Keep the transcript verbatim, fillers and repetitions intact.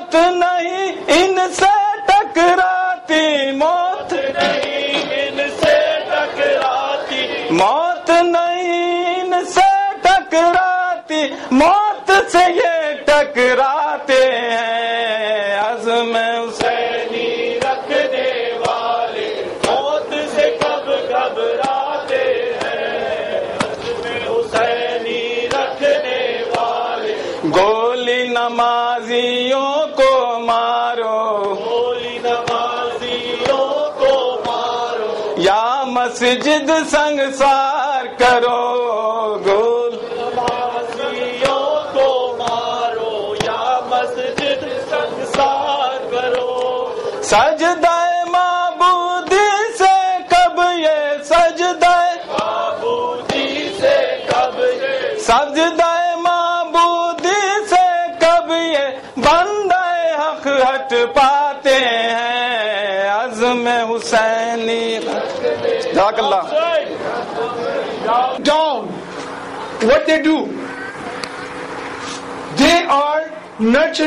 موت نہیں ان سے ٹکراتی موت نہیں ان سے ٹکراتی موت نہیں ان سے ٹکراتی موت سے یہ ٹکراتے ہیں عزم حسینی رکھنے والے موت سے کب گھبراتے ہیں عزم حسینی رکھنے والے گولی نمازیوں کو مارو گولی نمازیوں کو مارو یا مسجد سنگسار کرو گول نمازیوں کو مارو یا مسجد سنگسار کرو سجدہ معبودی سے کب یہ سجدہ معبودی سے کب یہ سجدہ معبودی سے کب یہ بندہ حق ہٹ پاتے ہیں عزم حسینی جزاک اللہ. Down. What they do? They are nurturing